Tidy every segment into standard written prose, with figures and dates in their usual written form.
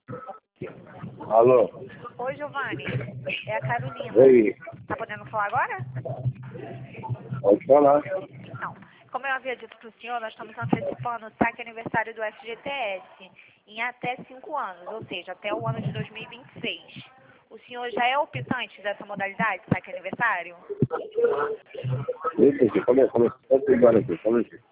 Alô? Oi, Giovanni. É a Carolina. Oi, Tá podendo falar agora? pode falar. Então, como eu havia dito para o senhor, nós estamos antecipando o saque aniversário do FGTS em até 5 anos, ou seja, até o ano de 2026. O senhor já é optante dessa modalidade, saque aniversário? Isso aqui, começa. Pode ir embora aqui, calma aqui.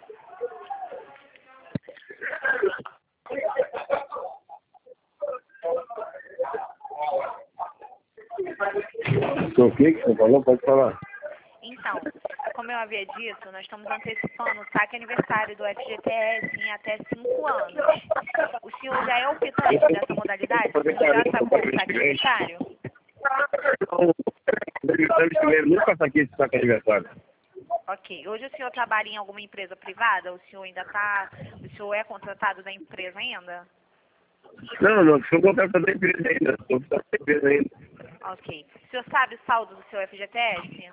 O que você falou? Pode falar. Então, como eu havia dito, nós estamos antecipando o saque aniversário do FGTS em até 5 anos. O senhor já é optante dessa modalidade? O senhor já sacou o saque aniversário? Eu nunca saquei esse saco aniversário. Ok. Hoje o senhor trabalha em alguma empresa privada? O senhor ainda está... O senhor é contratado da empresa ainda? Não sou contratado da empresa ainda. Sou contratado da empresa ainda. Ok. O senhor sabe o saldo do seu FGTS?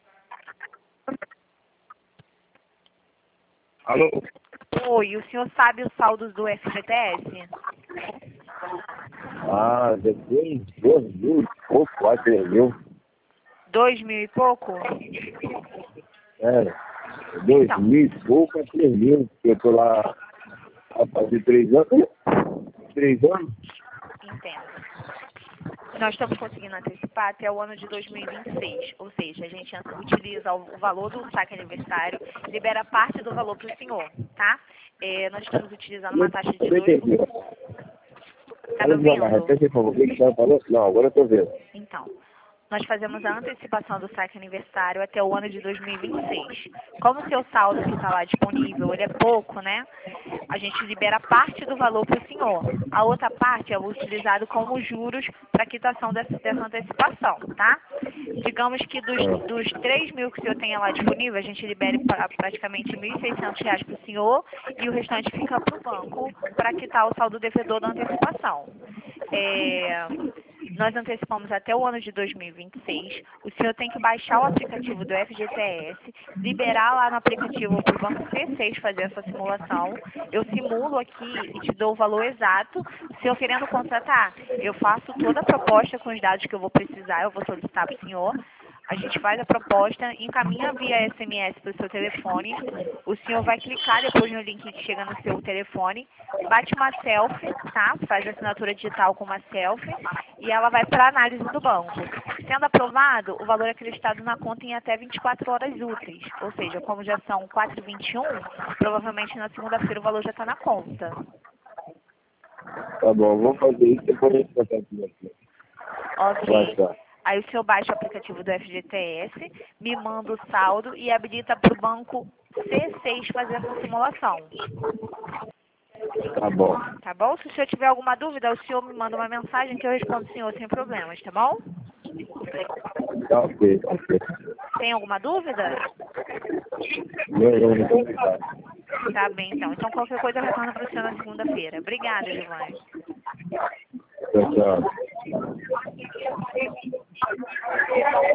Alô? Oi, o senhor sabe os saldos do FGTS? Ah, depois 2.000 e pouco, quase 3.000. 2.000 e pouco? É, 2.000 e pouco a 3.000. Eu tô lá há fazer 3 anos. 3 anos? Entendo. Nós estamos conseguindo antecipar até o ano de 2026, ou seja, a gente utiliza o valor do saque aniversário, libera parte do valor para o senhor, tá? Nós estamos utilizando uma taxa de 2%. Tá me Olha devagar, ouvindo? repete, por favor. O que você falou? Não, agora eu tô vendo. Então, nós fazemos a antecipação do saque aniversário até o ano de 2026. Como o seu saldo que está lá disponível, ele é pouco, né? A gente libera parte do valor para o senhor. A outra parte é utilizado como juros para quitação dessa antecipação, tá? Digamos que dos 3.000 que o senhor tenha lá disponível, a gente libere praticamente R$ 1.600 para o senhor e o restante fica para o banco para quitar o saldo devedor da antecipação. Nós antecipamos até o ano de 2026. O senhor tem que baixar o aplicativo do FGTS, liberar lá no aplicativo para o Banco C6 fazer essa simulação. Eu simulo aqui e te dou o valor exato. O senhor querendo contratar, eu faço toda a proposta com os dados que eu vou precisar, eu vou solicitar para o senhor. A gente faz a proposta, encaminha via SMS para o seu telefone. O senhor vai clicar depois no link que chega no seu telefone, bate uma selfie, tá? Faz a assinatura digital com uma selfie e ela vai para a análise do banco. Sendo aprovado, o valor é acreditado na conta em até 24 horas úteis. Ou seja, como já são 4h21, provavelmente na segunda-feira o valor já está na conta. Tá bom, vou fazer isso depois a gente vai aqui. Ok. Aí o senhor baixa o aplicativo do FGTS, me manda o saldo e habilita para o banco C6 fazer essa simulação. Tá bom. Tá bom? Se o senhor tiver alguma dúvida, o senhor me manda uma mensagem que eu respondo o senhor sem problemas, tá bom? Tá ok, tá ok. Tem alguma dúvida? Não tô ligado. Tá bem, então. Então qualquer coisa eu retorno para o senhor na segunda-feira. Obrigada, Giovanni. Tchau, tchau.